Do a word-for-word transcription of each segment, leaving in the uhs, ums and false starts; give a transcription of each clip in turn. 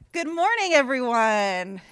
Good morning, everyone.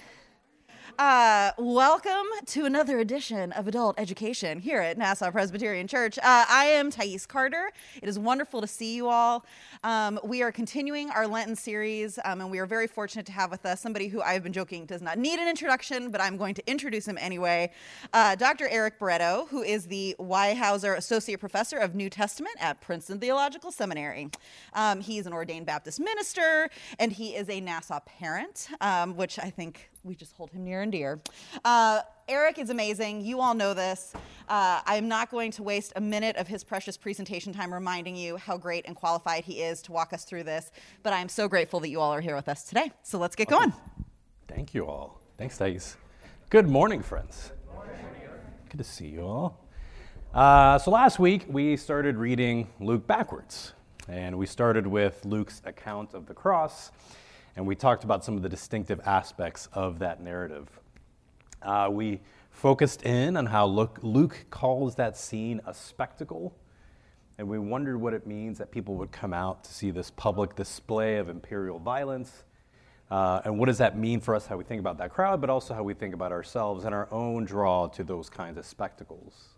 Uh, welcome to another edition of Adult Education here at Nassau Presbyterian Church. Uh, I am Thais Carter. It is wonderful to see you all. Um, we are continuing our Lenten series, um, and we are very fortunate to have with us somebody who I've been joking does not need an introduction, but I'm going to introduce him anyway. Uh, Doctor Eric Barreto, who is the Weyerhaeuser Associate Professor of New Testament at Princeton Theological Seminary. Um, he's an ordained Baptist minister, and he is a Nassau parent, um, which I think we just hold him near and dear. Uh, Eric is amazing. You all know this. Uh, I'm not going to waste a minute of his precious presentation time reminding you how great and qualified he is to walk us through this, but I'm so grateful that you all are here with us today. So let's get going. Thank you all. Thanks, Thais. Good morning, friends. Good morning. Good to see you all. Uh, so last week, we started reading Luke backwards, and we started with Luke's account of the cross, and we talked about some of the distinctive aspects of that narrative. Uh, we focused in on how Luke, Luke calls that scene a spectacle, and we wondered what it means that people would come out to see this public display of imperial violence, uh, and what does that mean for us, how we think about that crowd, but also how we think about ourselves and our own draw to those kinds of spectacles.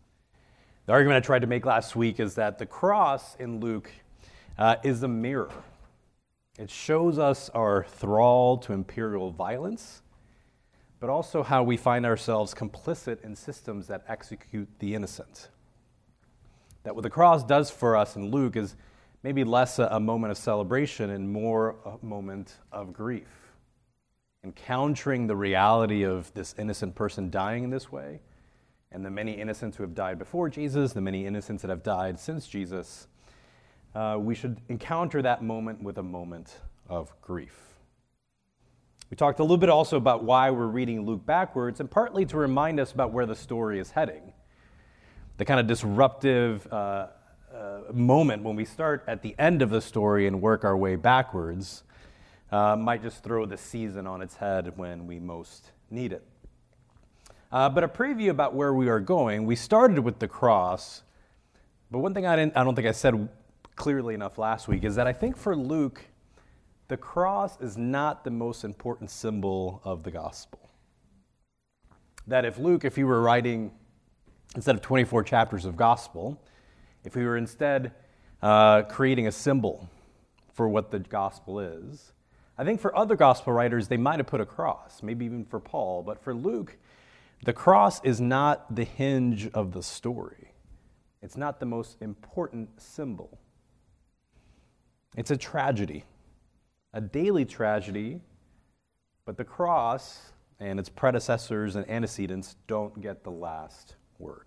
The argument I tried to make last week is that the cross in Luke uh, is a mirror. It shows us our thrall to imperial violence, but also how we find ourselves complicit in systems that execute the innocent. That what the cross does for us in Luke is maybe less a, a moment of celebration and more a moment of grief. Encountering the reality of this innocent person dying in this way, and the many innocents who have died before Jesus, the many innocents that have died since Jesus, Uh, we should encounter that moment with a moment of grief. We talked a little bit also about why we're reading Luke backwards, and partly to remind us about where the story is heading. The kind of disruptive uh, uh, moment when we start at the end of the story and work our way backwards uh, might just throw the season on its head when we most need it. Uh, but a preview about where we are going, we started with the cross, but one thing I, didn't, I don't think I said clearly enough last week is that I think for Luke, the cross is not the most important symbol of the gospel. That if Luke, if he were writing, instead of twenty-four chapters of gospel, if he were instead uh, creating a symbol for what the gospel is, I think for other gospel writers, they might have put a cross, maybe even for Paul, but for Luke, the cross is not the hinge of the story. It's not the most important symbol. It's a tragedy, a daily tragedy, but the cross and its predecessors and antecedents don't get the last word.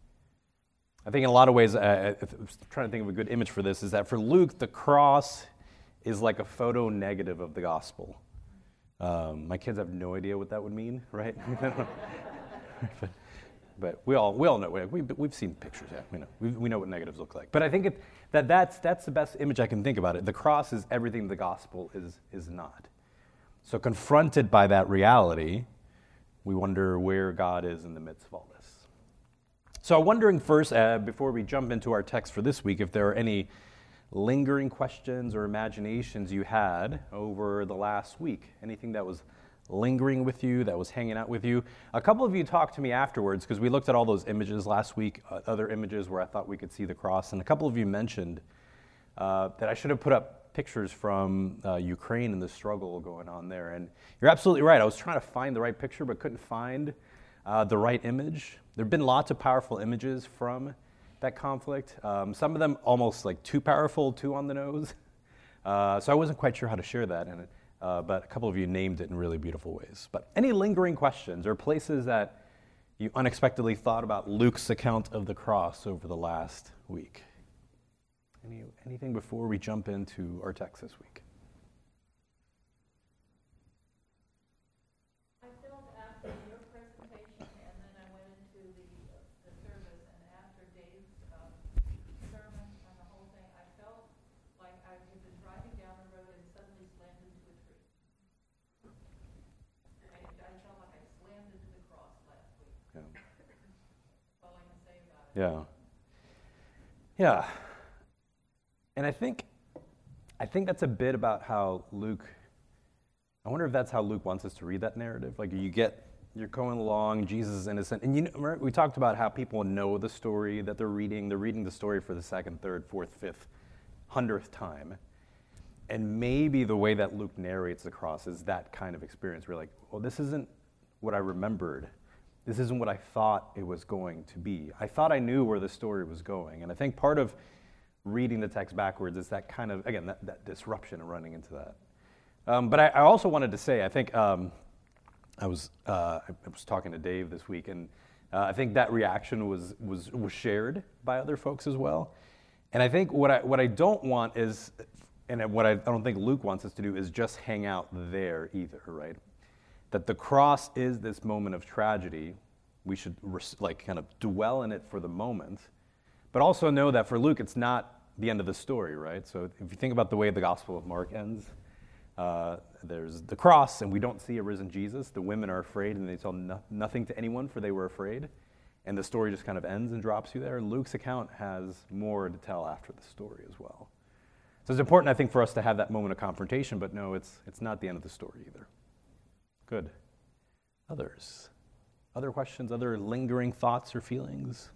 I think in a lot of ways, uh, I'm trying to think of a good image for this, is that for Luke, the cross is like a photo negative of the gospel. Um, my kids have no idea what that would mean, right? but, But we all we all know we've we've seen pictures. Yeah, we know we we know what negatives look like. But I think it, that that's that's the best image I can think about it. The cross is everything the gospel is is not. So confronted by that reality, we wonder where God is in the midst of all this. So I'm wondering first, uh, before we jump into our text for this week, if there are any lingering questions or imaginations you had over the last week. Anything that was lingering with you, that was hanging out with you. A couple of you talked to me afterwards because we looked at all those images last week, uh, other images where I thought we could see the cross, and a couple of you mentioned uh, that I should have put up pictures from uh, Ukraine and the struggle going on there. And you're absolutely right. I was trying to find the right picture but couldn't find uh, the right image. There have been lots of powerful images from that conflict. Um, some of them almost like too powerful, too on the nose. Uh, so I wasn't quite sure how to share that, and uh, but a couple of you named it in really beautiful ways. But any lingering questions or places that you unexpectedly thought about Luke's account of the cross over the last week? Any, anything before we jump into our text this week? I filmed after your presentation, and then I went into the, the service, and after Dave's uh, sermon and the whole thing, I felt like I had been driving down the road and suddenly slammed into a tree. I, I felt like I slammed into the cross last week. Yeah. That's all I can say about it. Yeah. Yeah. And I think I think that's a bit about how Luke I wonder if that's how Luke wants us to read that narrative. Like you get, you're going along, Jesus is innocent. And you know, remember, we talked about how people know the story that they're reading. They're reading the story for the second, third, fourth, fifth, hundredth time. And maybe the way that Luke narrates the cross is that kind of experience. We're like, well, this isn't what I remembered. This isn't what I thought it was going to be. I thought I knew where the story was going. And I think part of reading the text backwards is that kind of, again, that, that disruption and running into that. Um, but I, I also wanted to say, I think um, I was uh, I was talking to Dave this week, and uh, I think that reaction was was was shared by other folks as well. And I think what I what I don't want is, and what I, I don't think Luke wants us to do is just hang out there either, right? That the cross is this moment of tragedy. We should res- like kind of dwell in it for the moment, but also know that for Luke, it's not the end of the story, right? So if you think about the way the Gospel of Mark ends, uh, there's the cross, and we don't see a risen Jesus. The women are afraid, and they tell no- nothing to anyone, for they were afraid. And the story just kind of ends and drops you there. Luke's account has more to tell after the story as well. So it's important, I think, for us to have that moment of confrontation, but no, it's it's not the end of the story either. Good. Others? Other questions, other lingering thoughts or feelings?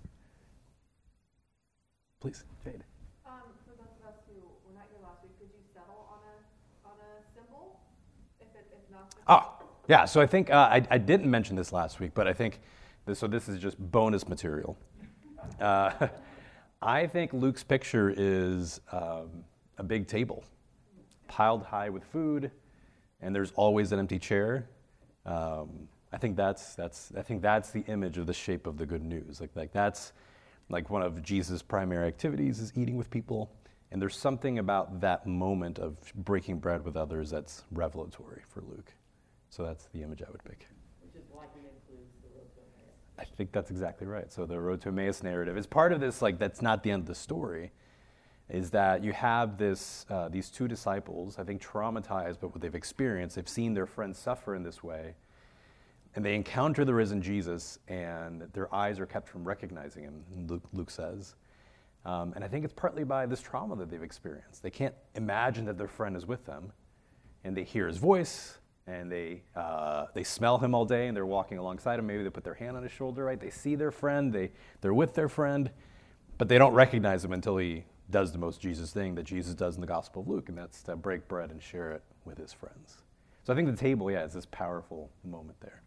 Please, Jade. Um, for those of us who were not here last week, could you settle on a on a symbol? If it if not. Oh, yeah. So I think uh, I I didn't mention this last week, but I think this, so. This is just bonus material. Uh, I think Luke's picture is um, a big table, piled high with food, and there's always an empty chair. Um, I think that's that's I think that's the image of the shape of the good news. Like like that's. Like one of Jesus' primary activities is eating with people. And there's something about that moment of breaking bread with others that's revelatory for Luke. So that's the image I would pick. Which is why he includes the road to Emmaus. I think that's exactly right. So the road to Emmaus narrative is part of this, like that's not the end of the story, is that you have this uh, these two disciples, I think traumatized by what they've experienced. They've seen their friends suffer in this way. And they encounter the risen Jesus, and their eyes are kept from recognizing him, Luke, Luke says. Um, and I think it's partly by this trauma that they've experienced. They can't imagine that their friend is with them, and they hear his voice, and they uh, they smell him all day, and they're walking alongside him. Maybe they put their hand on his shoulder, right? They see their friend, they, they're with their friend, but they don't recognize him until he does the most Jesus thing that Jesus does in the Gospel of Luke, and that's to break bread and share it with his friends. So I think the table, yeah, is this powerful moment there.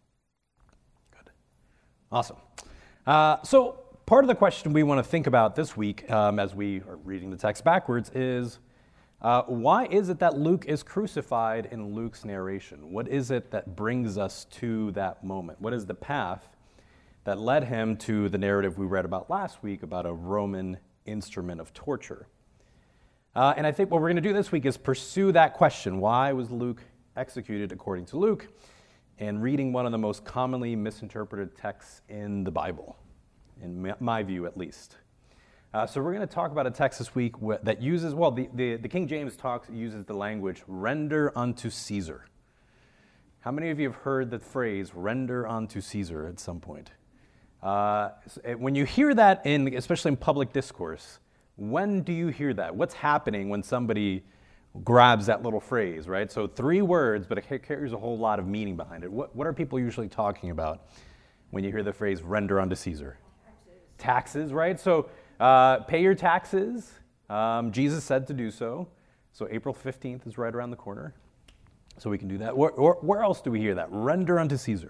Awesome. Uh, so part of the question we want to think about this week um, as we are reading the text backwards is, uh, why is it that Luke is crucified in Luke's narration? What is it that brings us to that moment? What is the path that led him to the narrative we read about last week about a Roman instrument of torture? Uh, and I think what we're going to do this week is pursue that question. Why was Luke executed according to Luke? And reading one of the most commonly misinterpreted texts in the Bible, in my view at least. Uh, so we're going to talk about a text this week that uses, well, the, the, the King James talks uses the language, render unto Caesar. How many of you have heard the phrase, render unto Caesar at some point? Uh, when you hear that, in, especially in public discourse, when do you hear that? What's happening when somebody grabs that little phrase, right? So three words, but it carries a whole lot of meaning behind it. What, what are people usually talking about when you hear the phrase render unto Caesar? Taxes. Taxes, right? So uh, pay your taxes. Um, Jesus said to do so. So April fifteenth is right around the corner. So we can do that. Where, where, where else do we hear that? Render unto Caesar.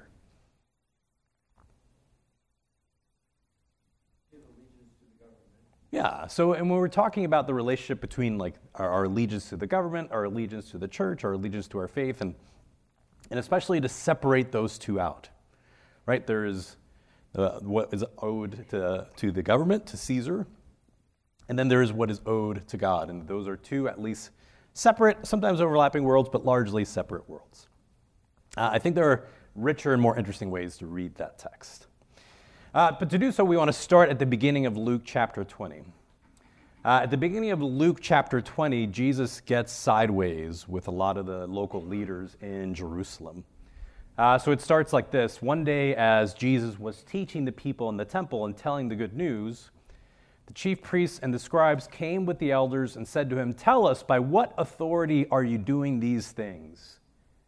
Yeah, so and when we're talking about the relationship between like our, our allegiance to the government, our allegiance to the church, our allegiance to our faith, and and especially to separate those two out, right? There is uh, what is owed to, to the government, to Caesar, and then there is what is owed to God, and those are two at least separate, sometimes overlapping worlds, but largely separate worlds. Uh, I think there are richer and more interesting ways to read that text. Uh, but to do so, we want to start at the beginning of Luke chapter twenty. Uh, at the beginning of Luke chapter twenty, Jesus gets sideways with a lot of the local leaders in Jerusalem. Uh, so it starts like this. One day as Jesus was teaching the people in the temple and telling the good news, the chief priests and the scribes came with the elders and said to him, "Tell us, by what authority are you doing these things?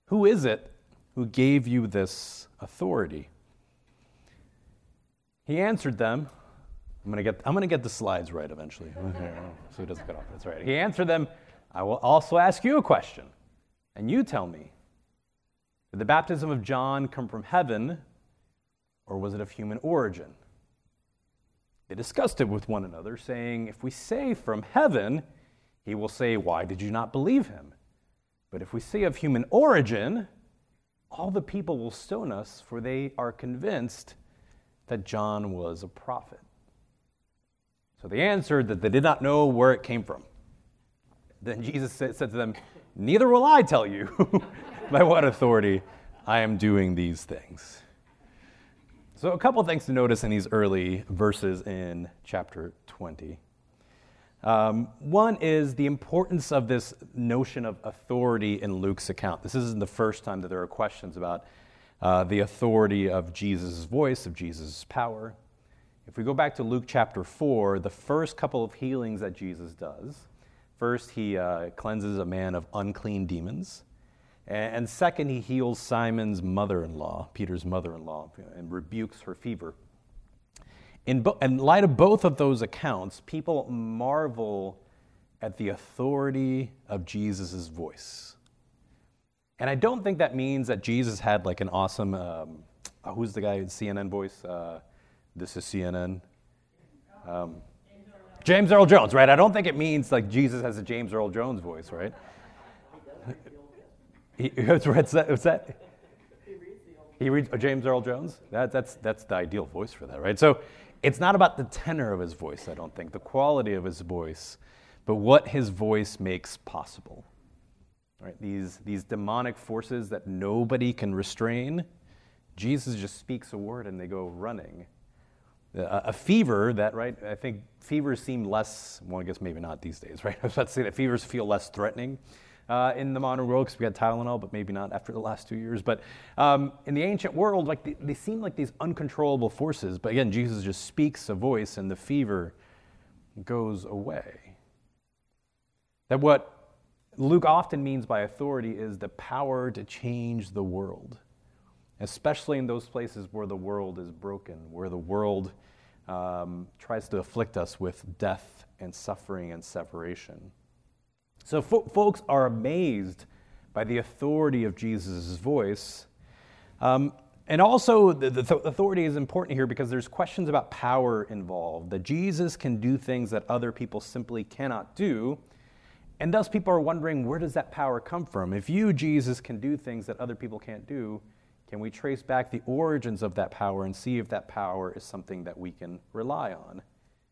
Who is it who gave you this authority? He answered them. I'm gonna get I'm gonna get the slides right eventually, so it doesn't cut off. That's right. He answered them, I will also ask you a question, and you tell me, did the baptism of John come from heaven, or was it of human origin? They discussed it with one another, saying, if we say from heaven, he will say, why did you not believe him? But if we say of human origin, all the people will stone us, for they are convinced that John was a prophet. So they answered that they did not know where it came from. Then Jesus said to them, neither will I tell you by what authority I am doing these things. So a couple things to notice in these early verses in chapter twenty. Um, one is the importance of this notion of authority in Luke's account. This isn't the first time that there are questions about uh, the authority of Jesus' voice, of Jesus' power. If we go back to Luke chapter four, the first couple of healings that Jesus does, first he uh, cleanses a man of unclean demons, and, and second he heals Simon's mother-in-law, Peter's mother-in-law, and rebukes her fever. In, bo- in light of both of those accounts, people marvel at the authority of Jesus' voice. And I don't think that means that Jesus had like an awesome, um, oh, who's the guy in C N N voice? Uh, this is C N N. Um, James Earl Jones, right? I don't think it means like Jesus has a James Earl Jones voice, right? He, what's that? What's that? He reads oh, James Earl Jones? That, that's, that's the ideal voice for that, right? So it's not about the tenor of his voice, I don't think, the quality of his voice, but what his voice makes possible. Right? These, these demonic forces that nobody can restrain, Jesus just speaks a word and they go running. A, a fever that, right, I think fevers seem less, well, I guess maybe not these days, right? I was about to say that fevers feel less threatening uh, in the modern world because we got Tylenol, but maybe not after the last two years. But um, in the ancient world, like they, they seem like these uncontrollable forces. But again, Jesus just speaks a voice and the fever goes away. That what Luke often means by authority is the power to change the world, especially in those places where the world is broken, where the world um, tries to afflict us with death and suffering and separation. So fo- folks are amazed by the authority of Jesus' voice. Um, and also, the, the th- authority is important here because there's questions about power involved, that Jesus can do things that other people simply cannot do. And thus people are wondering, where does that power come from? If you, Jesus, can do things that other people can't do, can we trace back the origins of that power and see if that power is something that we can rely on?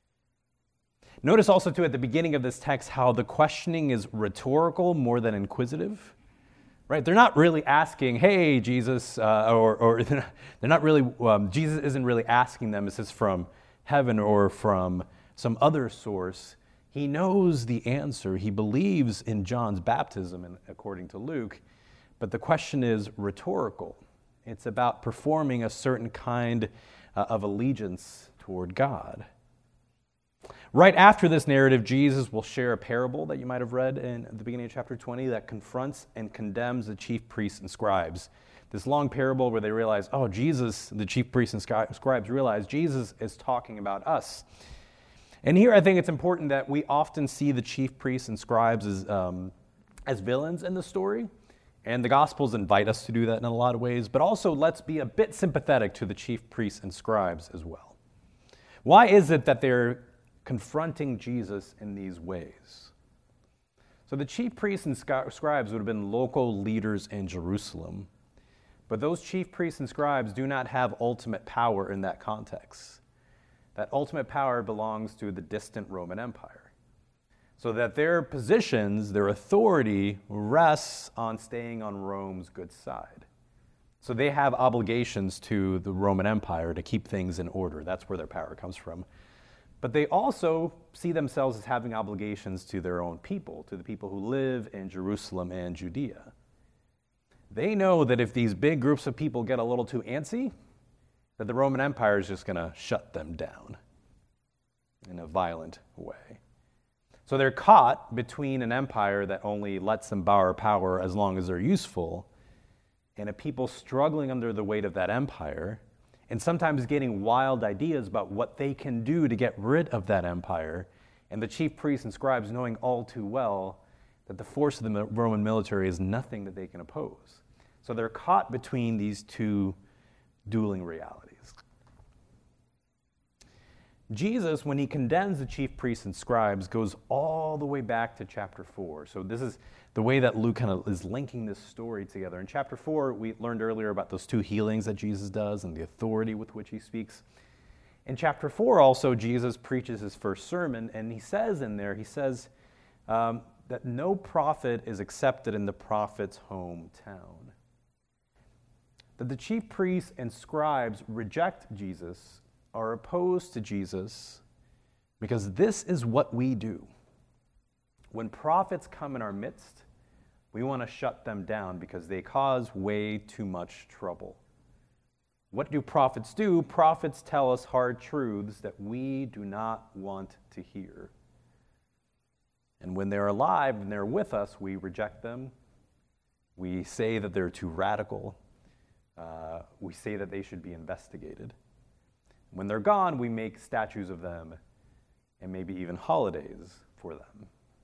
Notice also, too, at the beginning of this text, how the questioning is rhetorical more than inquisitive. Right? They're not really asking, hey, Jesus, uh, or, or they're not really, um, Jesus isn't really asking them, is this from heaven or from some other source? He knows the answer. He believes in John's baptism, and according to Luke, but the question is rhetorical. It's about performing a certain kind uh, of allegiance toward God. Right after this narrative, Jesus will share a parable that you might have read in the beginning of chapter twenty that confronts and condemns the chief priests and scribes. This long parable where they realize, oh, Jesus, the chief priests and scribes realize Jesus is talking about us. And here I think it's important that we often see the chief priests and scribes as, um, as villains in the story. And the Gospels invite us to do that in a lot of ways. But also let's be a bit sympathetic to the chief priests and scribes as well. Why is it that they're confronting Jesus in these ways? So the chief priests and scribes would have been local leaders in Jerusalem. But those chief priests and scribes do not have ultimate power in that context. That ultimate power belongs to the distant Roman Empire. So that their positions, their authority, rests on staying on Rome's good side. So they have obligations to the Roman Empire to keep things in order. That's where their power comes from. But they also see themselves as having obligations to their own people, to the people who live in Jerusalem and Judea. They know that if these big groups of people get a little too antsy, that the Roman Empire is just going to shut them down in a violent way. So they're caught between an empire that only lets them borrow power as long as they're useful, and a people struggling under the weight of that empire, and sometimes getting wild ideas about what they can do to get rid of that empire, and the chief priests and scribes knowing all too well that the force of the Roman military is nothing that they can oppose. So they're caught between these two dueling realities. Jesus, when he condemns the chief priests and scribes, goes all the way back to chapter four. So this is the way that Luke kind of is linking this story together. In chapter four, we learned earlier about those two healings that Jesus does and the authority with which he speaks. In chapter four also, Jesus preaches his first sermon, and he says in there, he says um, that no prophet is accepted in the prophet's hometown. That the chief priests and scribes reject Jesus, are opposed to Jesus, because this is what we do. When prophets come in our midst, we want to shut them down because they cause way too much trouble. What do prophets do? Prophets tell us hard truths that we do not want to hear. And when they're alive and they're with us, we reject them. We say that they're too radical. Uh, we say that they should be investigated. When they're gone, we make statues of them and maybe even holidays for them.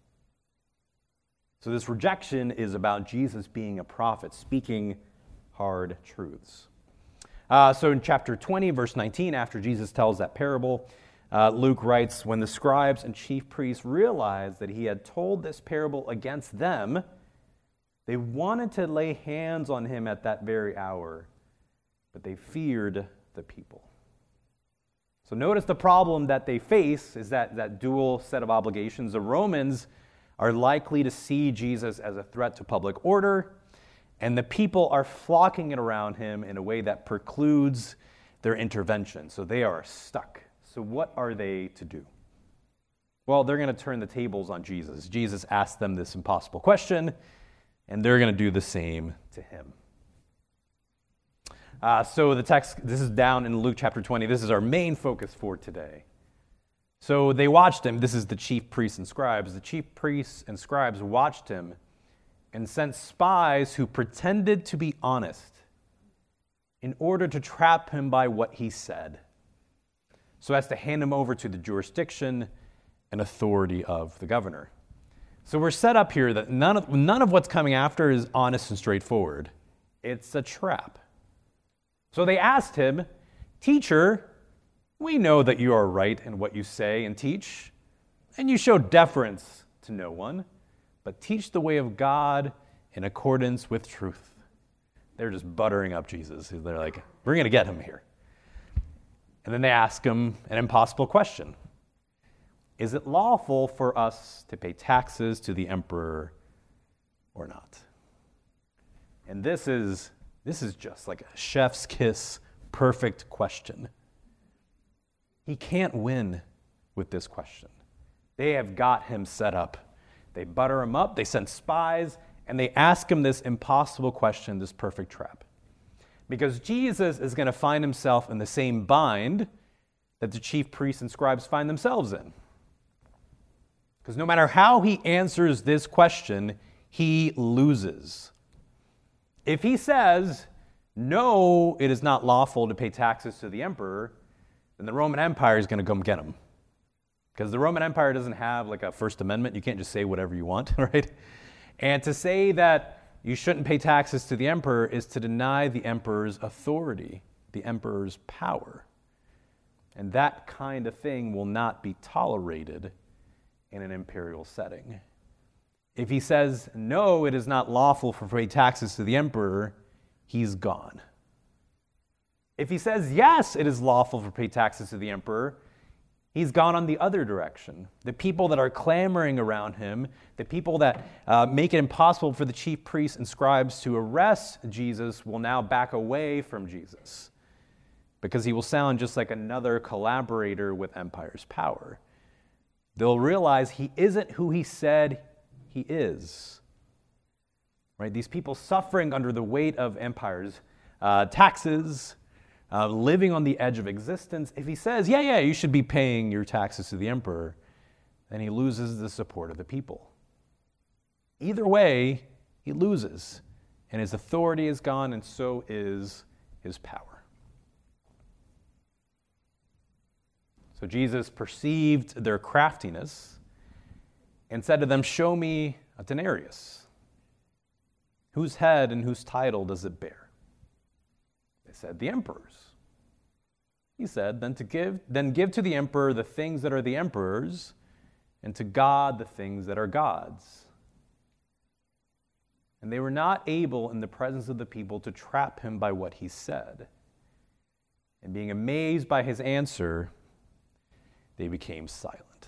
So this rejection is about Jesus being a prophet, speaking hard truths. Uh, so in chapter twenty, verse nineteen, after Jesus tells that parable, uh, Luke writes, when the scribes and chief priests realized that he had told this parable against them, they wanted to lay hands on him at that very hour, but they feared the people. So notice the problem that they face is that, that dual set of obligations. The Romans are likely to see Jesus as a threat to public order, and the people are flocking it around him in a way that precludes their intervention. So they are stuck. So what are they to do? Well, they're going to turn the tables on Jesus. Jesus asked them this impossible question, and they're going to do the same to him. Uh, so the text, this is down in Luke chapter twenty. This is our main focus for today. So they watched him. This is the chief priests and scribes. The chief priests and scribes watched him and sent spies who pretended to be honest in order to trap him by what he said, so as to hand him over to the jurisdiction and authority of the governor. So we're set up here that none of, none of what's coming after is honest and straightforward. It's a trap. So they asked him, "Teacher, we know that you are right in what you say and teach, and you show deference to no one, but teach the way of God in accordance with truth." They're just buttering up Jesus. They're like, we're going to get him here. And then they ask him an impossible question. Is it lawful for us to pay taxes to the emperor or not? And this is this is just like a chef's kiss, perfect question. He can't win with this question. They have got him set up. They butter him up, they send spies, and they ask him this impossible question, this perfect trap. Because Jesus is going to find himself in the same bind that the chief priests and scribes find themselves in. Because no matter how he answers this question, he loses. If he says, no, it is not lawful to pay taxes to the emperor, then the Roman Empire is going to come get him. Because the Roman Empire doesn't have like a First Amendment. You can't just say whatever you want, right? And to say that you shouldn't pay taxes to the emperor is to deny the emperor's authority, the emperor's power. And that kind of thing will not be tolerated in an imperial setting. If he says, no, it is not lawful for pay taxes to the emperor, he's gone. If he says, yes, it is lawful for pay taxes to the emperor, he's gone on the other direction. The people that are clamoring around him, the people that uh, make it impossible for the chief priests and scribes to arrest Jesus will now back away from Jesus because he will sound just like another collaborator with empire's power. They'll realize he isn't who he said he is. Right? These people suffering under the weight of empire's uh, taxes, Uh, living on the edge of existence, if he says, yeah, yeah, you should be paying your taxes to the emperor, then he loses the support of the people. Either way, he loses, and his authority is gone, and so is his power. So Jesus perceived their craftiness and said to them, "Show me a denarius. Whose head and whose title does it bear?" They said, "The emperor's." He said, then to give, then give to the emperor the things that are the emperor's, and to God the things that are God's. And they were not able in the presence of the people to trap him by what he said. And being amazed by his answer, they became silent.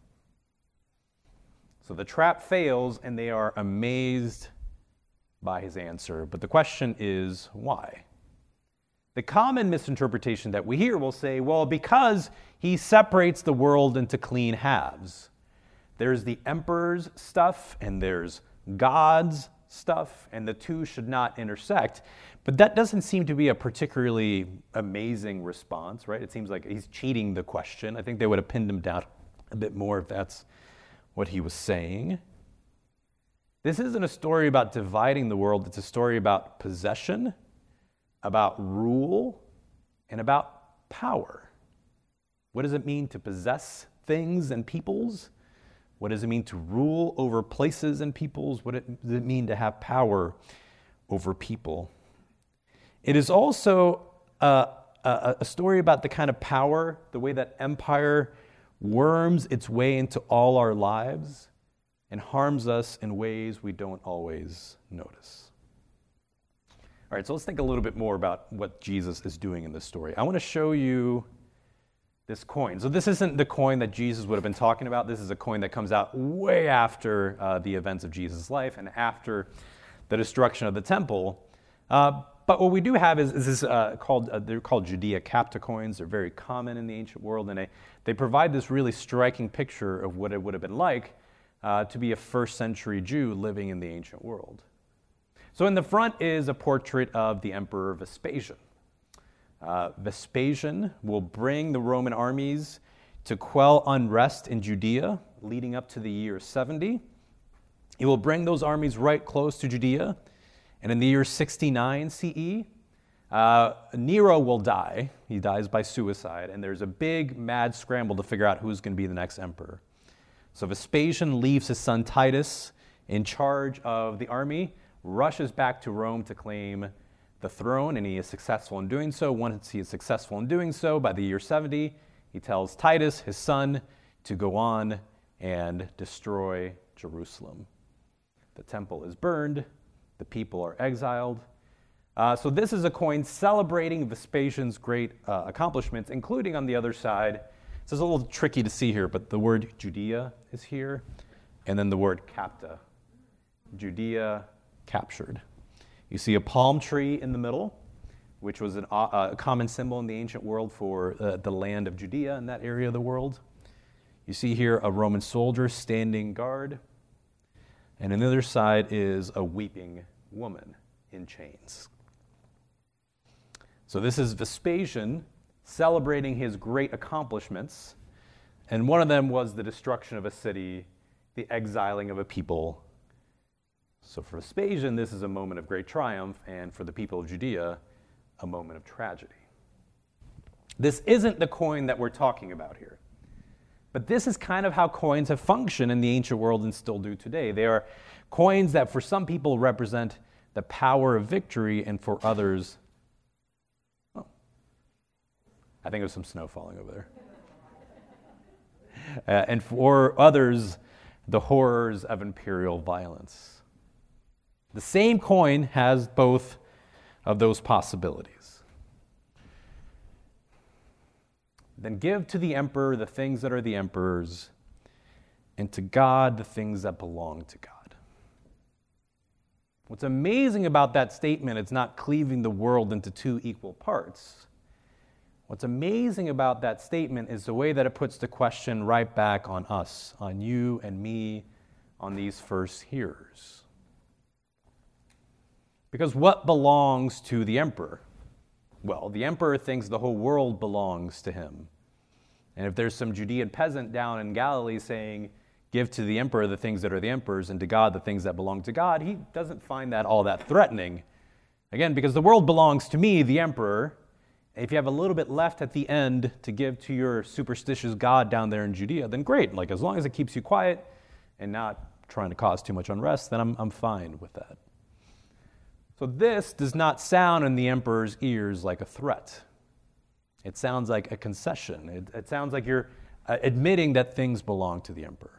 So the trap fails, and they are amazed by his answer. But the question is, why? The common misinterpretation that we hear will say, well, because he separates the world into clean halves. There's the emperor's stuff and there's God's stuff, and the two should not intersect. But that doesn't seem to be a particularly amazing response, right? It seems like he's cheating the question. I think they would have pinned him down a bit more if that's what he was saying. This isn't a story about dividing the world. It's a story about possession, about rule, and about power. What does it mean to possess things and peoples? What does it mean to rule over places and peoples? What does it mean to have power over people? It is also a, a, a story about the kind of power, the way that empire worms its way into all our lives and harms us in ways we don't always notice. All right, so let's think a little bit more about what Jesus is doing in this story. I want to show you this coin. So this isn't the coin that Jesus would have been talking about. This is a coin that comes out way after uh, the events of Jesus' life and after the destruction of the temple. Uh, but what we do have is, is this uh, called, uh, they're called Judea Capta coins. They're very common in the ancient world, and they, they provide this really striking picture of what it would have been like uh, to be a first century Jew living in the ancient world. So in the front is a portrait of the Emperor Vespasian. Uh, Vespasian will bring the Roman armies to quell unrest in Judea leading up to the year seventy. He will bring those armies right close to Judea. And in the year sixty-nine C E, uh, Nero will die. He dies by suicide. And there's a big, mad scramble to figure out who's going to be the next emperor. So Vespasian leaves his son Titus in charge of the army, rushes back to Rome to claim the throne, and he is successful in doing so. Once he is successful in doing so, by the year seventy, he tells Titus, his son, to go on and destroy Jerusalem. The temple is burned. The people are exiled. Uh, so this is a coin celebrating Vespasian's great uh, accomplishments, including on the other side. This is a little tricky to see here, but the word Judea is here, and then the word capta. Judea captured. You see a palm tree in the middle, which was an, uh, a common symbol in the ancient world for uh, the land of Judea in that area of the world. You see here a Roman soldier standing guard, and on the other side is a weeping woman in chains. So this is Vespasian celebrating his great accomplishments, and one of them was the destruction of a city, the exiling of a people. So for Vespasian, this is a moment of great triumph, and for the people of Judea, a moment of tragedy. This isn't the coin that we're talking about here. But this is kind of how coins have functioned in the ancient world and still do today. They are coins that for some people represent the power of victory, and for others, oh, I think there's some snow falling over there. Uh, and for others, the horrors of imperial violence. The same coin has both of those possibilities. Then give to the emperor the things that are the emperor's, and to God the things that belong to God. What's amazing about that statement, it's not cleaving the world into two equal parts. What's amazing about that statement is the way that it puts the question right back on us, on you and me, on these first hearers. Because what belongs to the emperor? Well, the emperor thinks the whole world belongs to him. And if there's some Judean peasant down in Galilee saying, give to the emperor the things that are the emperor's and to God the things that belong to God, he doesn't find that all that threatening. Again, because the world belongs to me, the emperor. If you have a little bit left at the end to give to your superstitious God down there in Judea, then great. Like, as long as it keeps you quiet and not trying to cause too much unrest, then I'm, I'm fine with that. So this does not sound in the emperor's ears like a threat. It sounds like a concession. It, it sounds like you're uh, admitting that things belong to the emperor.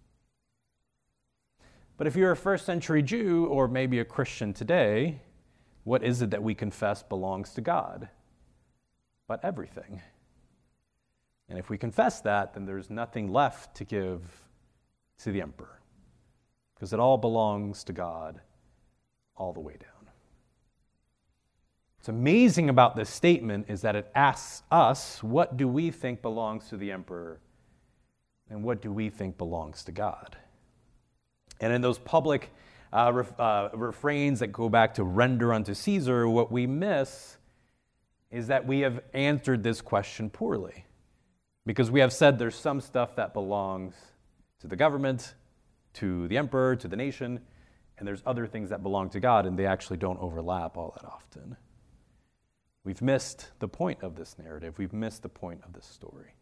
But if you're a first century Jew or maybe a Christian today, what is it that we confess belongs to God? But everything. And if we confess that, then there's nothing left to give to the emperor, because it all belongs to God all the way down. What's amazing about this statement is that it asks us, what do we think belongs to the emperor, and what do we think belongs to God? And in those public uh, ref, uh, refrains that go back to render unto Caesar, what we miss is that we have answered this question poorly. Because we have said there's some stuff that belongs to the government, to the emperor, to the nation, and there's other things that belong to God, and they actually don't overlap all that often. We've missed the point of this narrative. We've missed the point of this story.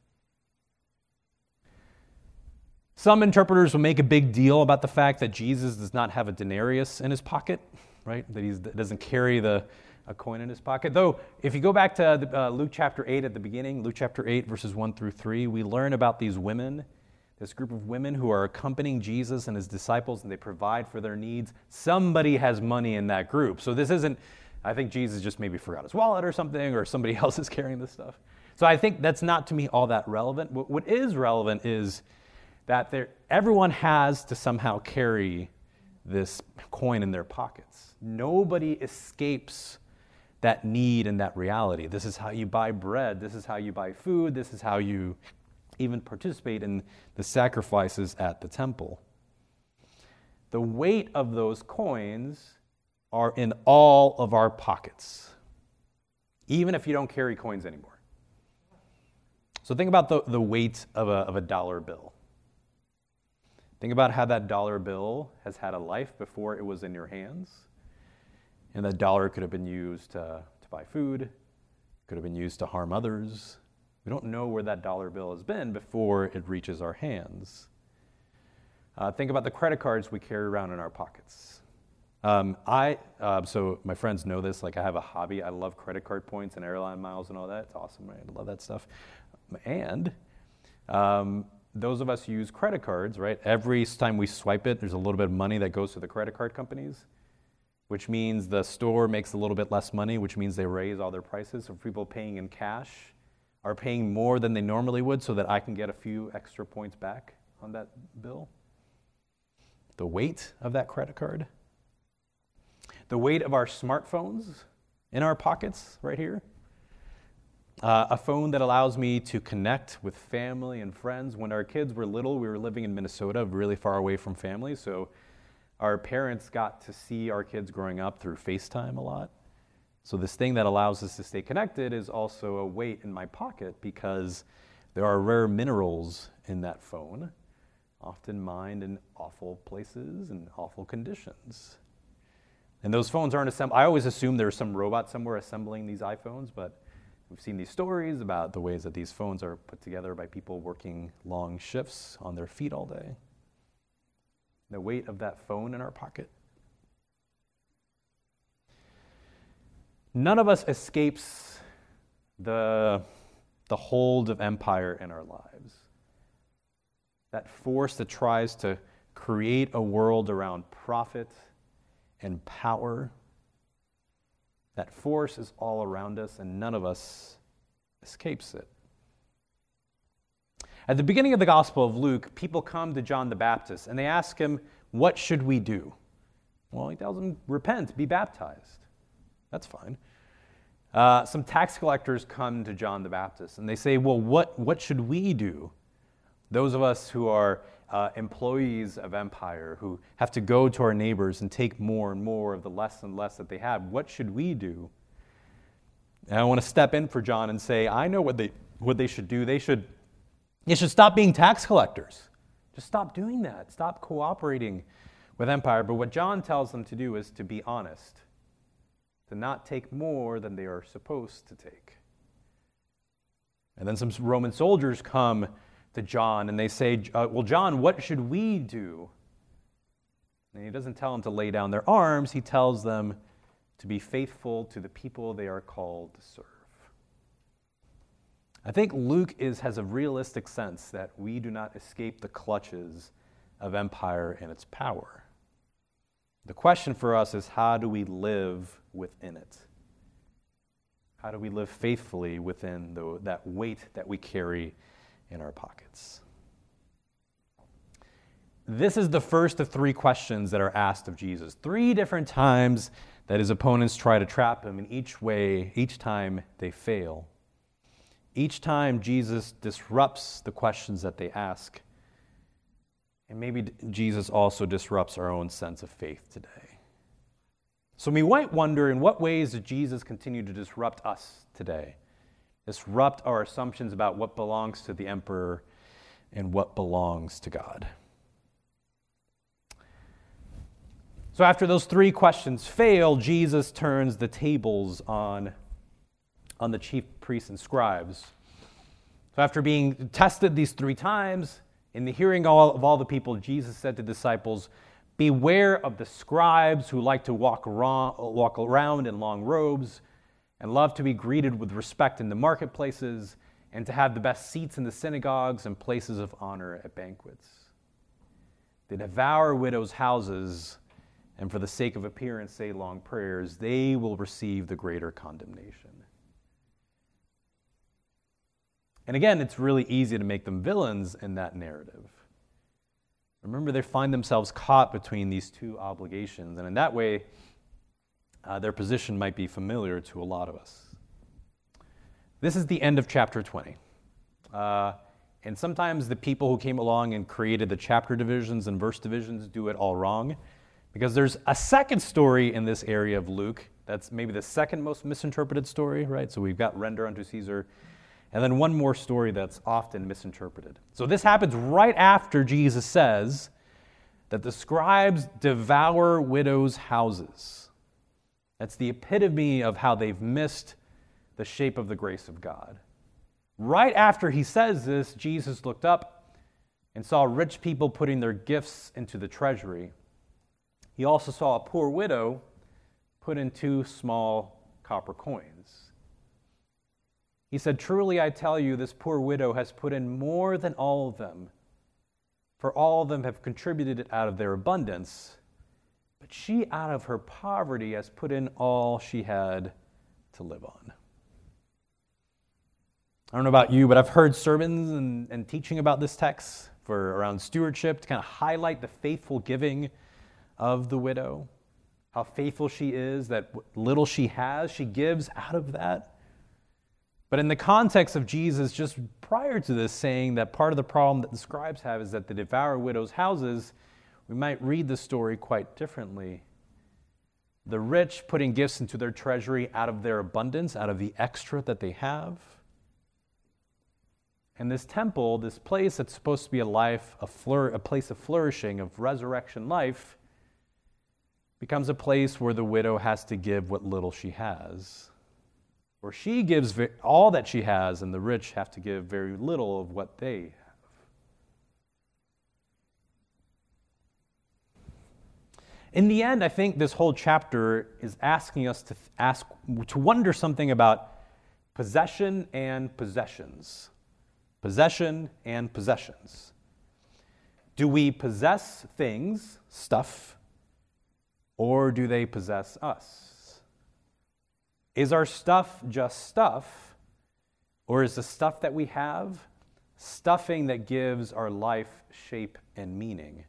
Some interpreters will make a big deal about the fact that Jesus does not have a denarius in his pocket, right? That he doesn't carry the a coin in his pocket. Though, if you go back to the, uh, Luke chapter eight at the beginning, Luke chapter eight, verses one through three, we learn about these women, this group of women who are accompanying Jesus and his disciples, and they provide for their needs. Somebody has money in that group. So this isn't, I think Jesus just maybe forgot his wallet or something, or somebody else is carrying this stuff. So I think that's not, to me, all that relevant. What, what is relevant is that there, everyone has to somehow carry this coin in their pockets. Nobody escapes that need and that reality. This is how you buy bread. This is how you buy food. This is how you even participate in the sacrifices at the temple. The weight of those coins are in all of our pockets, even if you don't carry coins anymore. So think about the, the weight of a, of a dollar bill. Think about how that dollar bill has had a life before it was in your hands. And that dollar could have been used to, to buy food, could have been used to harm others. We don't know where that dollar bill has been before it reaches our hands. Uh, think about the credit cards we carry around in our pockets. Um, I uh, so my friends know this. Like, I have a hobby. I love credit card points and airline miles and all that. It's awesome, right? I love that stuff. And um, those of us who use credit cards, right? Every time we swipe it, there's a little bit of money that goes to the credit card companies, which means the store makes a little bit less money, which means they raise all their prices. So people paying in cash are paying more than they normally would so that I can get a few extra points back on that bill. The weight of that credit card. The weight of our smartphones in our pockets right here. Uh, a phone that allows me to connect with family and friends. When our kids were little, we were living in Minnesota, really far away from family, so our parents got to see our kids growing up through FaceTime a lot. So this thing that allows us to stay connected is also a weight in my pocket because there are rare minerals in that phone, often mined in awful places and awful conditions. And those phones aren't assembled. I always assume there's some robot somewhere assembling these iPhones, but we've seen these stories about the ways that these phones are put together by people working long shifts on their feet all day. The weight of that phone in our pocket. None of us escapes the, the hold of empire in our lives. That force that tries to create a world around profit and power. That force is all around us, and none of us escapes it. At the beginning of the Gospel of Luke, people come to John the Baptist, and they ask him, what should we do? Well, he tells them, repent, be baptized. That's fine. Uh, some tax collectors come to John the Baptist, and they say, well, what, what should we do? Those of us who are uh, employees of empire, who have to go to our neighbors and take more and more of the less and less that they have, what should we do? And I want to step in for John and say, I know what they what they should do. They should They should stop being tax collectors. Just stop doing that. Stop cooperating with empire. But what John tells them to do is to be honest, to not take more than they are supposed to take. And then some Roman soldiers come to John and they say, uh, well, John, what should we do? And he doesn't tell them to lay down their arms. He tells them to be faithful to the people they are called to serve. I think Luke is, has a realistic sense that we do not escape the clutches of empire and its power. The question for us is, how do we live within it? How do we live faithfully within the, that weight that we carry in our pockets? This is the first of three questions that are asked of Jesus. Three different times that his opponents try to trap him, and each way, each time they fail. Each time Jesus disrupts the questions that they ask. And maybe Jesus also disrupts our own sense of faith today. So we might wonder, in what ways does Jesus continue to disrupt us today? Disrupt our assumptions about what belongs to the emperor and what belongs to God. So after those three questions fail, Jesus turns the tables on, on the chief priests and scribes. So after being tested these three times, in the hearing all, of all the people, Jesus said to disciples, beware of the scribes who like to walk around, walk around in long robes and love to be greeted with respect in the marketplaces and to have the best seats in the synagogues and places of honor at banquets. They devour widows' houses, and for the sake of appearance say long prayers. They will receive the greater condemnation. And again, it's really easy to make them villains in that narrative. Remember, they find themselves caught between these two obligations, and in that way, uh, their position might be familiar to a lot of us. This is the end of chapter twenty. Uh, and sometimes the people who came along and created the chapter divisions and verse divisions do it all wrong, because there's a second story in this area of Luke that's maybe the second most misinterpreted story, right? So we've got render unto Caesar, and then one more story that's often misinterpreted. So this happens right after Jesus says that the scribes devour widows' houses. That's the epitome of how they've missed the shape of the grace of God. Right after he says this, Jesus looked up and saw rich people putting their gifts into the treasury. He also saw a poor widow put in two small copper coins. He said, truly I tell you, this poor widow has put in more than all of them, for all of them have contributed it out of their abundance, but she out of her poverty has put in all she had to live on. I don't know about you, but I've heard sermons and, and teaching about this text for around stewardship to kind of highlight the faithful giving of the widow, how faithful she is, that little she has, she gives out of that. But in the context of Jesus, just prior to this, saying that part of the problem that the scribes have is that they devour widows' houses, we might read the story quite differently. The rich putting gifts into their treasury out of their abundance, out of the extra that they have. And this temple, this place that's supposed to be a life, a, flour- a place of flourishing, of resurrection life, becomes a place where the widow has to give what little she has. Where she gives all that she has, and the rich have to give very little of what they have. In the end, I think this whole chapter is asking us to ask, to wonder something about possession and possessions. Possession and possessions. Do we possess things, stuff, or do they possess us? Is our stuff just stuff, or is the stuff that we have stuffing that gives our life shape and meaning?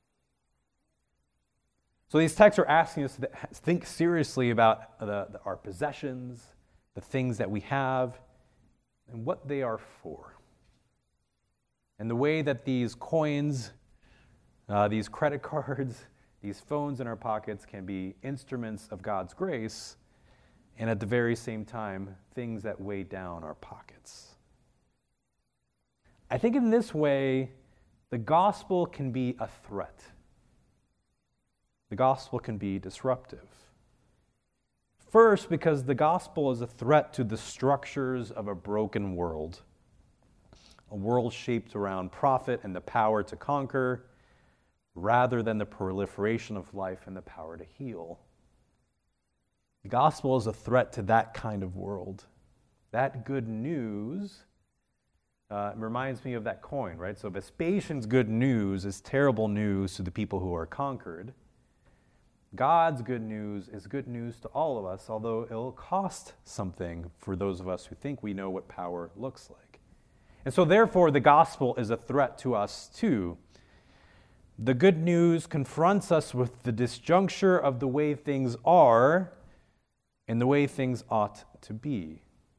So these texts are asking us to think seriously about the, the, our possessions, the things that we have, and what they are for. And the way that these coins, uh, these credit cards, these phones in our pockets can be instruments of God's grace, and at the very same time, things that weigh down our pockets. I think in this way, the gospel can be a threat. The gospel can be disruptive. First, because the gospel is a threat to the structures of a broken world, a world shaped around profit and the power to conquer, rather than the proliferation of life and the power to heal. The gospel is a threat to that kind of world. That good news uh, reminds me of that coin, right? So Vespasian's good news is terrible news to the people who are conquered. God's good news is good news to all of us, although it'll cost something for those of us who think we know what power looks like. And so therefore, the gospel is a threat to us too. The good news confronts us with the disjuncture of the way things are and the way things ought to be.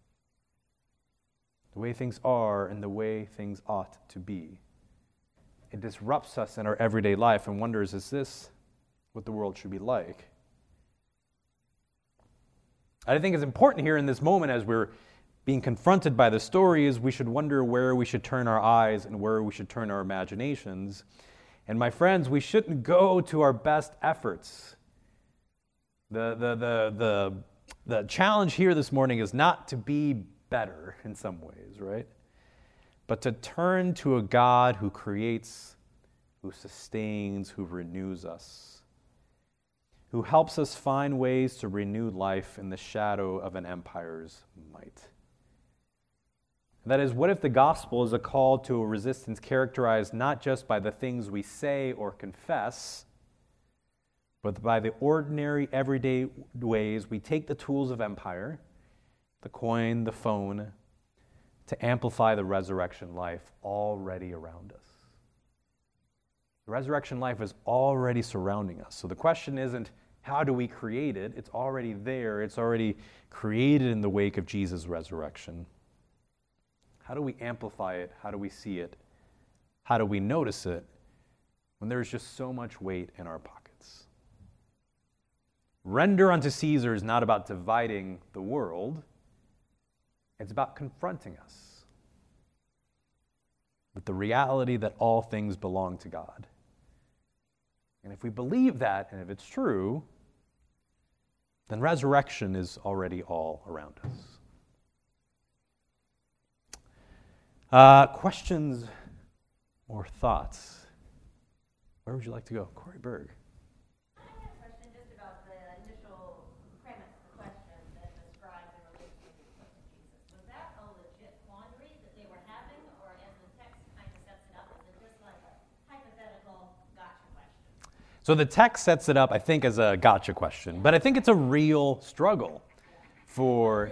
The way things are and the way things ought to be. It disrupts us in our everyday life and wonders, is this what the world should be like? I think it's important here in this moment as we're being confronted by the story is we should wonder where we should turn our eyes and where we should turn our imaginations. And my friends, we shouldn't go to our best efforts. The, the, the, the, the challenge here this morning is not to be better in some ways, right? But to turn to a God who creates, who sustains, who renews us, who helps us find ways to renew life in the shadow of an empire's might. That is, what if the gospel is a call to a resistance characterized not just by the things we say or confess, but by the ordinary, everyday ways we take the tools of empire, the coin, the phone, to amplify the resurrection life already around us. The resurrection life is already surrounding us. So the question isn't, how do we create it? It's already there. It's already created in the wake of Jesus' resurrection. How do we amplify it? How do we see it? How do we notice it when there's just so much weight in our pockets? Render unto Caesar is not about dividing the world. It's about confronting us with the reality that all things belong to God. And if we believe that, and if it's true, then resurrection is already all around us. Uh, questions or thoughts? Where would you like to go? Corey Berg. I have a question just about the initial premise, the question that describes the relationship with Jesus. Was that a legit quandary that they were having, or as the text kind of sets it up, is it just like a hypothetical gotcha question? So the text sets it up, I think, as a gotcha question, but I think it's a real struggle for...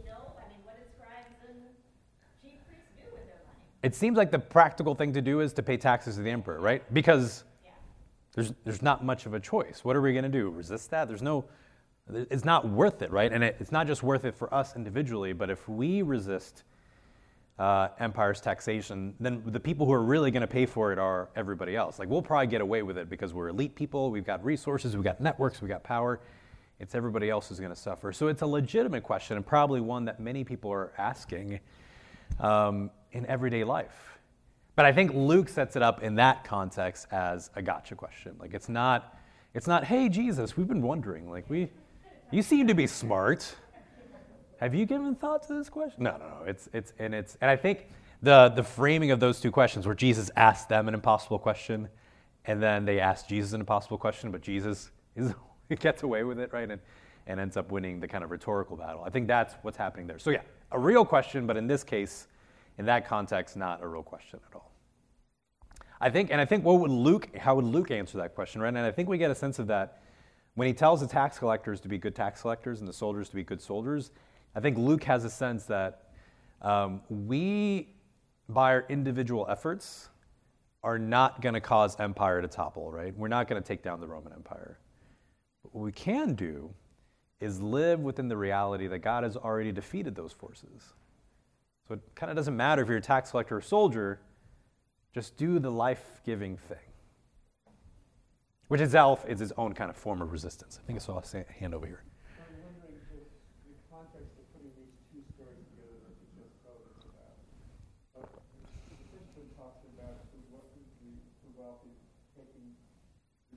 It seems like the practical thing to do is to pay taxes to the emperor, right? Because there's there's not much of a choice. What are we going to do? Resist that? There's no, it's not worth it, right? And it, it's not just worth it for us individually, but if we resist uh, empire's taxation, then the people who are really going to pay for it are everybody else. Like, we'll probably get away with it because we're elite people, we've got resources, we've got networks, we've got power. It's everybody else who's going to suffer. So it's a legitimate question, and probably one that many people are asking um, in everyday life. But I think Luke sets it up in that context as a gotcha question. Like, it's not, it's not, hey, Jesus, we've been wondering. Like, we, you seem to be smart. Have you given thought to this question? No, no, no. It's, it's, and it's, and I think the the framing of those two questions, where Jesus asked them an impossible question, and then they asked Jesus an impossible question, but Jesus is gets away with it, right, and and ends up winning the kind of rhetorical battle. I think that's what's happening there. So yeah, a real question, but in this case, in that context, not a real question at all. I think, and I think what would Luke, how would Luke answer that question, right? And I think we get a sense of that when he tells the tax collectors to be good tax collectors and the soldiers to be good soldiers. I think Luke has a sense that um, we, by our individual efforts, are not going to cause empire to topple, right? We're not going to take down the Roman Empire. But what we can do is live within the reality that God has already defeated those forces. So it kind of doesn't matter if you're a tax collector or soldier, just do the life-giving thing, which itself is its own kind of form of resistance. I think I saw a hand over here. I'm wondering if the context of putting these two stories together that you just told us about. Uh, the first one talks about what is the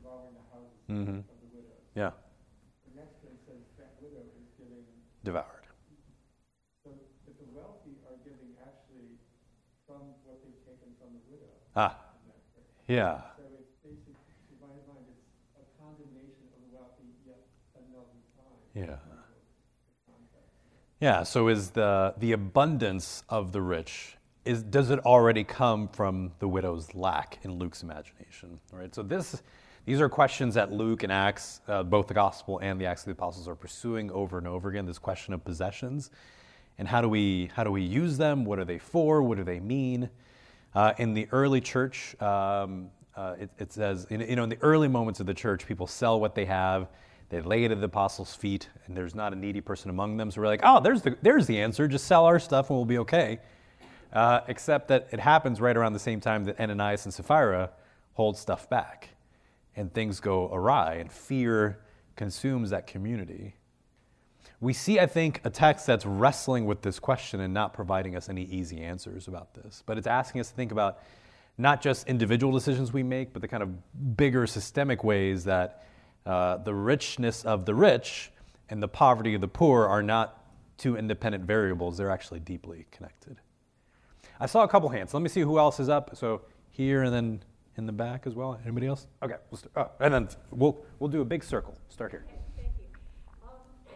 devouring the houses Mm-hmm. of the widows. Yeah, The next one says that widow is giving, devoured. so that the wealthy are giving actually from what they've taken from the widow. Ah, in that verse. yeah, So it's basically, to my mind, it's a condemnation of the wealthy yet another time. yeah. The context. Yeah, so is the the abundance of the rich, is does it already come from the widow's lack in Luke's imagination? Right. So this these are questions that Luke and Acts, uh, both the Gospel and the Acts of the Apostles, are pursuing over and over again. This question of possessions, and how do we how do we use them? What are they for? What do they mean? Uh, in the early church, um, uh, it, it says, you know, in the early moments of the church, people sell what they have. They lay it at the apostles' feet, and there's not a needy person among them. So we're like, oh, there's the there's the answer. Just sell our stuff, and we'll be okay. Uh, except that it happens right around the same time that Ananias and Sapphira hold stuff back, and things go awry, and fear consumes that community. We see, I think, a text that's wrestling with this question and not providing us any easy answers about this. But it's asking us to think about not just individual decisions we make, but the kind of bigger systemic ways that uh, the richness of the rich and the poverty of the poor are not two independent variables. They're actually deeply connected. I saw a couple hands. Let me see who else is up. So here and then in the back as well. Anybody else? Okay. We'll st- oh, and then we'll we'll do a big circle. Start here. Thank you. Um,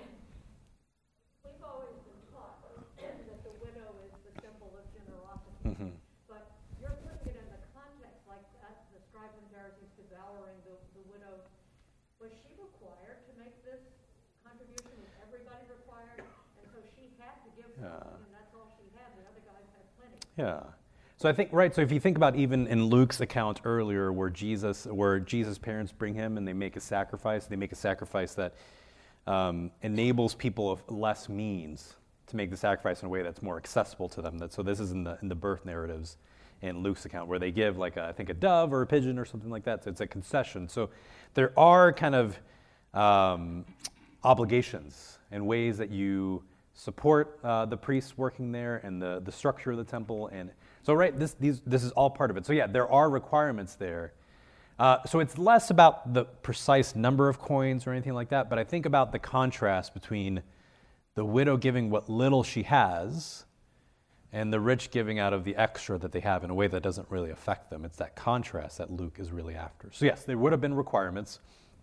We've always been taught that the widow is the symbol of generosity. Mm-hmm. But you're putting it in the context like that, the scribes and Pharisees devouring the, the widow. Was she required to make this contribution? Was everybody required? And so she had to give something, Yeah. and that's all she had. The other guys had plenty. Yeah. So I think, right, so if you think about even in Luke's account earlier where Jesus, where Jesus' parents bring him and they make a sacrifice, they make a sacrifice that um, enables people of less means to make the sacrifice in a way that's more accessible to them. That, so this is in the in the birth narratives in Luke's account where they give like a, I think a dove or a pigeon or something like that. So it's a concession. So there are kind of um, obligations and ways that you support uh, the priests working there and the, the structure of the temple. And so, right, this these this is all part of it. So yeah, there are requirements there. Uh, so it's less about the precise number of coins or anything like that, but I think about the contrast between the widow giving what little she has and the rich giving out of the extra that they have in a way that doesn't really affect them. It's that contrast that Luke is really after. So yes, there would have been requirements.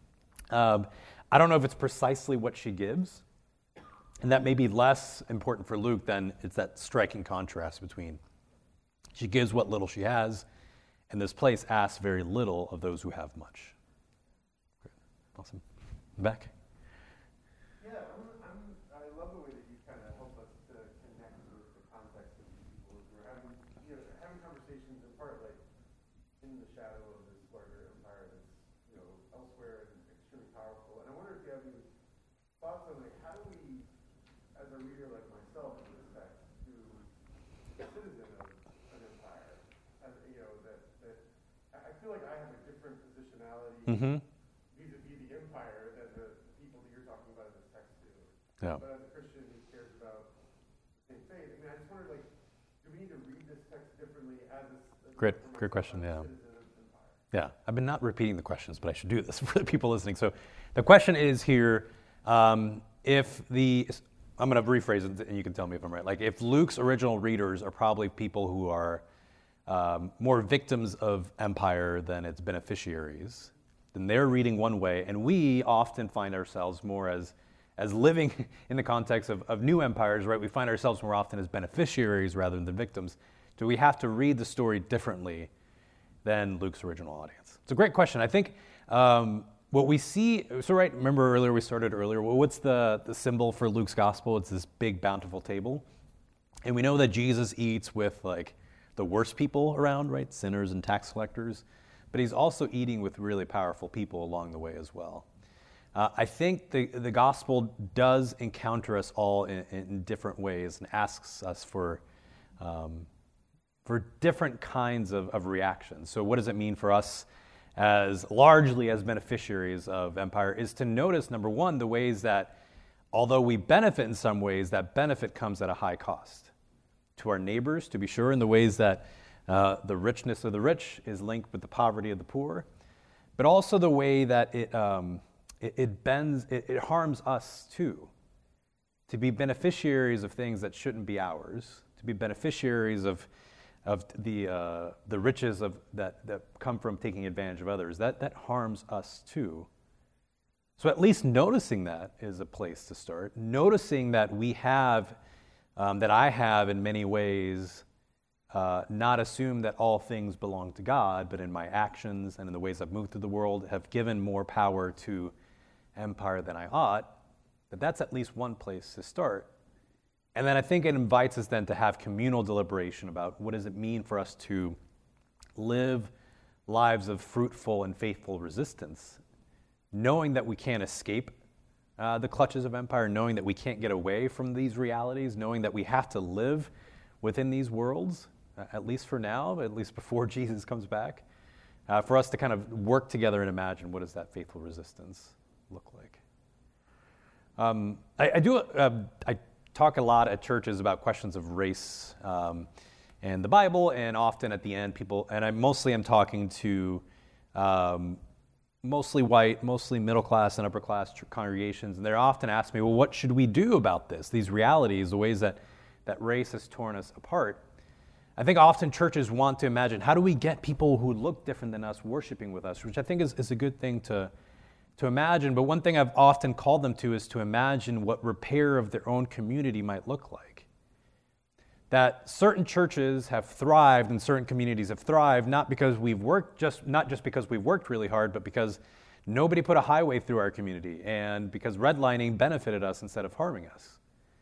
Um, I don't know if it's precisely what she gives, and that may be less important for Luke than it's that striking contrast between she gives what little she has, and this place asks very little of those who have much. Great. Awesome. Back. Yeah, I'm, I'm, I love the way that you kind of help us to connect with the context of these people who are having, you know, having conversations in part like in the shadow of this larger empire that's, you know, elsewhere and extremely powerful. And I wonder if you have any thoughts on like how do we, as a reader like myself in this text, who is a citizen of an empire, as, you know, that, that I I feel like I have a different positionality Mm-hmm. vis-a-vis the empire than the people that you're talking about in this text do. Yeah. But as a Christian who cares about the same faith, I mean, I just wondered, like, do we need to read this text differently as a, as Great- a great question, as a yeah. citizen of the empire? Yeah, I've been not repeating the questions, but I should do this for the people listening. So the question is here, um, if the, I'm going to rephrase it and you can tell me if I'm right. Like if Luke's original readers are probably people who are um, more victims of empire than its beneficiaries, then they're reading one way, and we often find ourselves more as as living in the context of, of new empires, right? We find ourselves more often as beneficiaries rather than victims. Do we have to read the story differently than Luke's original audience? It's a great question. I think um, what we see, so right, remember earlier, we started earlier, well, what's the, the symbol for Luke's gospel? It's this big bountiful table. And we know that Jesus eats with like the worst people around, right? Sinners and tax collectors. But he's also eating with really powerful people along the way as well. Uh, I think the, the gospel does encounter us all in, in different ways and asks us for um, for different kinds of, of reactions. So what does it mean for us as largely as beneficiaries of empire is to notice, number one, the ways that although we benefit in some ways, that benefit comes at a high cost. To our neighbors, to be sure, in the ways that uh, the richness of the rich is linked with the poverty of the poor, but also the way that it um, it, it bends, it, it harms us too. To be beneficiaries of things that shouldn't be ours, to be beneficiaries of of the uh, the riches of that that come from taking advantage of others, that that harms us too. So at least noticing that is a place to start. Noticing that we have, um, that I have in many ways, uh, not assumed that all things belong to God, but in my actions and in the ways I've moved through the world have given more power to empire than I ought. But that's at least one place to start. And then I think it invites us then to have communal deliberation about what does it mean for us to live lives of fruitful and faithful resistance, knowing that we can't escape uh, the clutches of empire, knowing that we can't get away from these realities, knowing that we have to live within these worlds, uh, at least for now, at least before Jesus comes back, uh, for us to kind of work together and imagine what does that faithful resistance look like. Um, I, I do. Uh, I talk a lot at churches about questions of race um, and the Bible, and often at the end, people, and I mostly am talking to um, mostly white, mostly middle class and upper class congregations, and they're often ask me, well, what should we do about this? These realities, the ways that, that race has torn us apart. I think often churches want to imagine, how do we get people who look different than us worshiping with us, which I think is, is a good thing to to imagine, but one thing I've often called them to is to imagine what repair of their own community might look like. That certain churches have thrived and certain communities have thrived, not because we've worked just not just because we've worked really hard, but because nobody put a highway through our community and because redlining benefited us instead of harming us.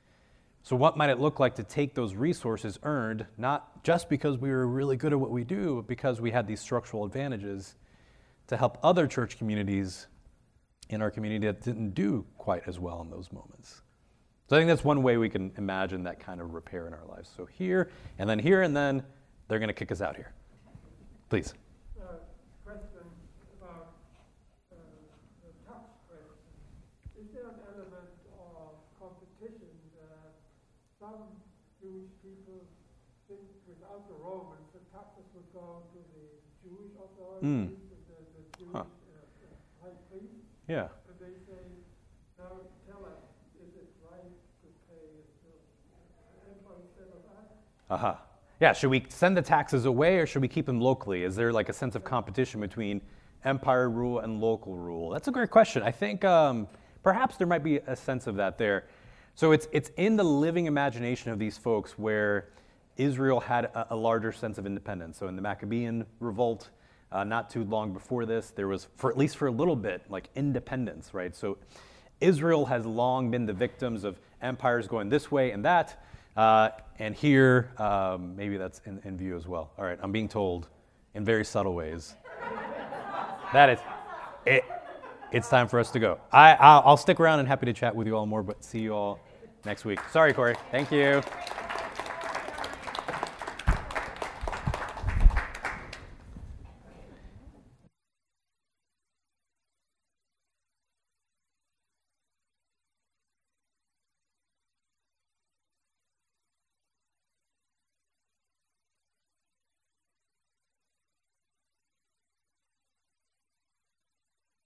So what might it look like to take those resources earned, not just because we were really good at what we do, but because we had these structural advantages to help other church communities in our community that didn't do quite as well in those moments. So I think that's one way we can imagine that kind of repair in our lives. So here, and then here, and then they're going to kick us out here. Please. Uh, question about uh, the tax question. Is there an element of competition that some Jewish people think without the Romans, the taxes would go to the Jewish authorities, Mm. the, the Jewish Huh. uh, high priest? Yeah. And they say, now tell us, is it right to pay until everybody said of that? Uh-huh. Yeah, should we send the taxes away or should we keep them locally? Is there like a sense of competition between empire rule and local rule? That's a great question. I think um, perhaps there might be a sense of that there. So it's it's in the living imagination of these folks where Israel had a, a larger sense of independence. So in the Maccabean revolt, Uh, not too long before this, there was, for at least for a little bit, like independence, right? So Israel has long been the victims of empires going this way and that, uh, and here, um, maybe that's in, in view as well. All right, I'm being told in very subtle ways that is, it, it's time for us to go. I, I'll, I'll stick around and happy to chat with you all more, but see you all next week. Sorry, Corey. Thank you.